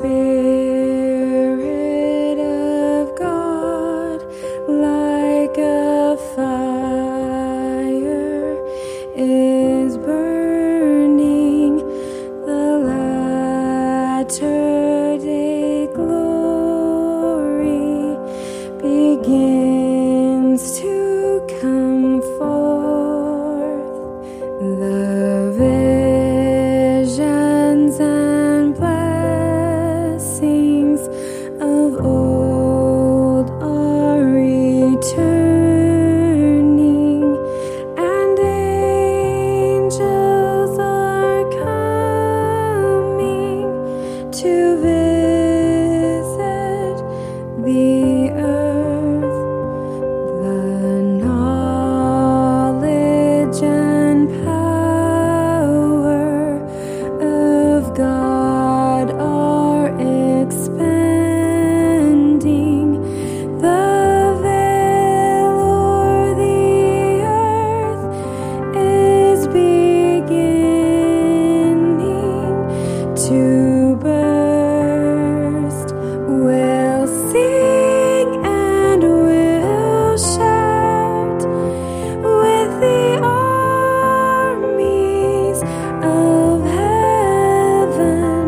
Spirit of God, like a fire, is burning. The latter-day glory begins to come forth. The visions and blessings of old are returning, and angels are coming to visit the earth. The knowledge and power of God are expanding. The veil o'er the earth is beginning to burst. We'll sing and we'll shout with the armies of heaven.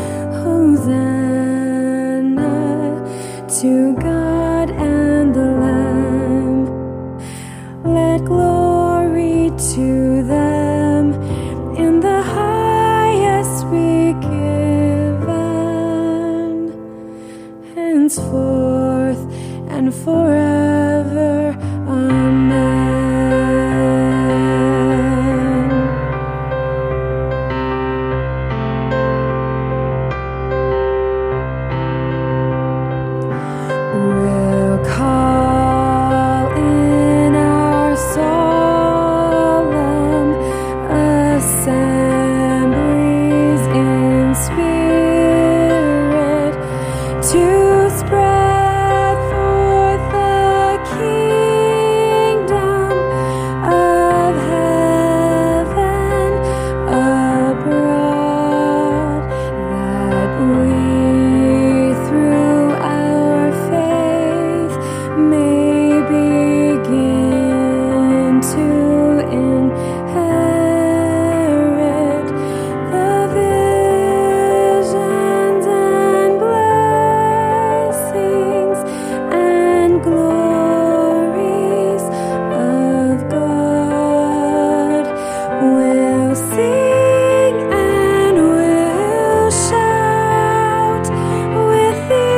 Hosanna to God and the Lamb. Let glory to them in the highest be given, henceforth and forever. Amen. We'll call in our solemn assemblies in spirit to spread forth the kingdom of heaven abroad, that we through our faith may begin to inherit the visions and blessings and glories of God. We'll sing and we'll shout with the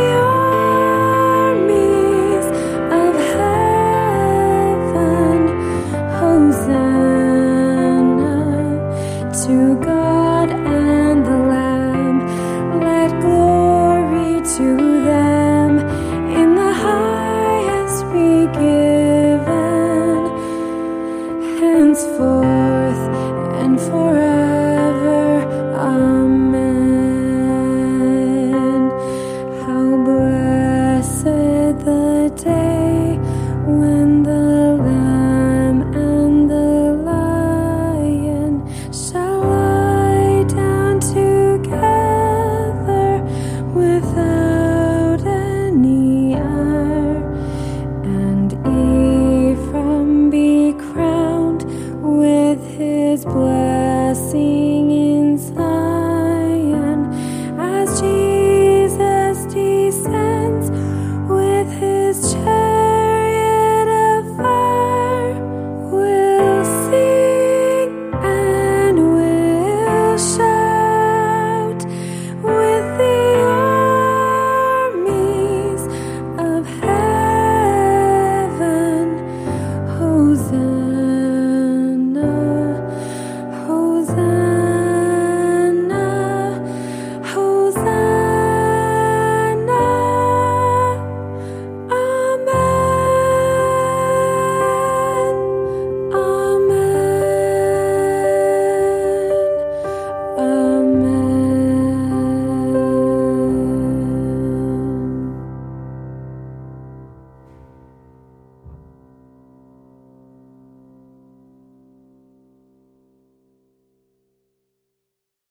armies of heaven. Hosanna to God and the Lamb. Let glory to them in the highest be given, henceforth and forever.